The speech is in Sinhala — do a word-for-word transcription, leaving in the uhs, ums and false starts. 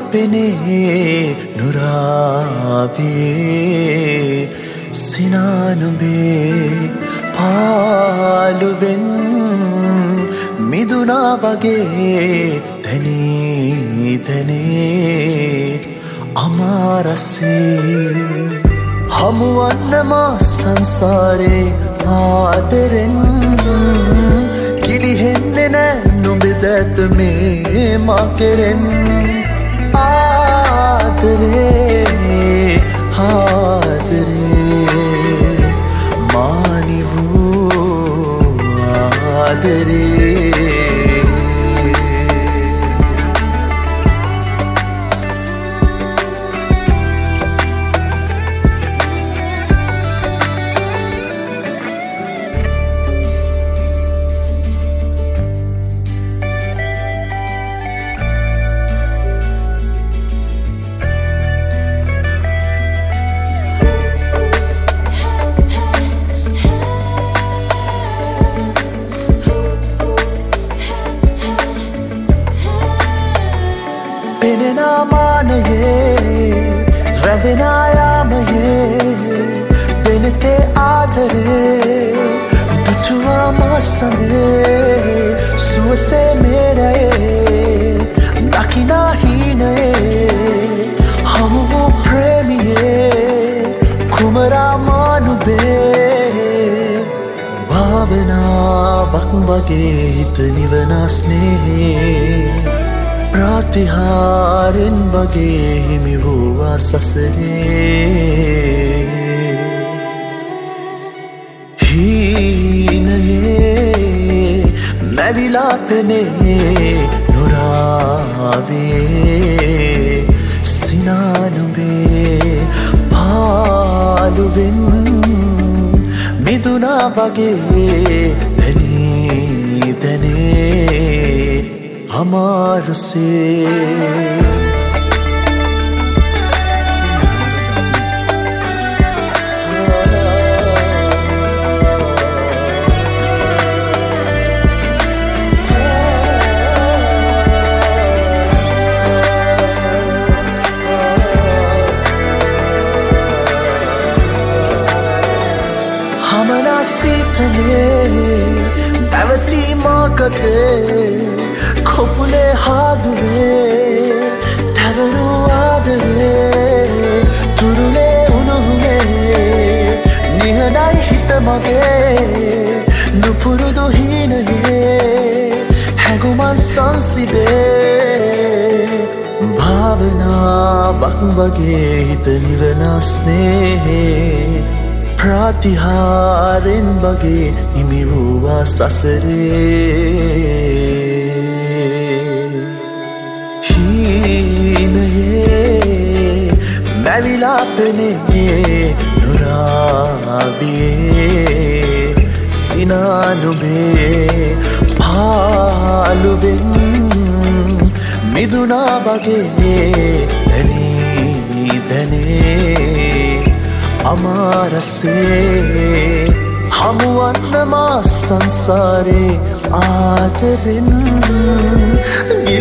පෙනේ නුරාවියේ සිනානුඹේ පාළුවෙන් මිදුනා වගේ දැනී දැනේ අමාරසේ හමුවන්නම සංසාරේ ආදරෙන් කිලිහෙන්නේ නෑ නුඹ දැත මේ මා කෙරෙන් ආදරේ ආදරේ මානි වූ ආදරේ පෙනෙනා මානයේ රැඳෙනා යාමයේ දෙනෙතේ ආදරේ දුටුවා මසනේ සුවසේ මේරයේ දකිනා හීනයේ හමු වූ ප්‍රේමියේ කුමරා මානුබේ භාවනාවක් වගේ හිත නිවනා ස්නේහේ ප්‍රාතිහාරෙන් වගේ හිමි වූවා සසරේ හීනයේ මැවිලා පෙනේ නුරාවියේ සිනානුඹේ පාළුවෙන් මිදුනා වගේ දැනී දැනේ අමාරසේ හමනා සීතලේ පැවතී මාකතේ කොපුලේ හාදුවේ තැවරු ආදරේ තුරුලේ උණුහුනේ නිහඬයි හිත මගේ නුපුරුදු හීනයේ හැඟුමන් සංසිදේ භාවනාවක් වගේ හිත නිවනා ස්නේහේ ප්‍රාතිහාරෙන් වගේ හිමි වූවා සසරේ හීනයේ මැවිලා පෙනේ නුරාවියේ සිනානුඹේ පාළුවෙන් මිදුනා වගේ දැනී දැනේ අමාරසේ හමුවන්නම සංසාරේ ආදරෙන්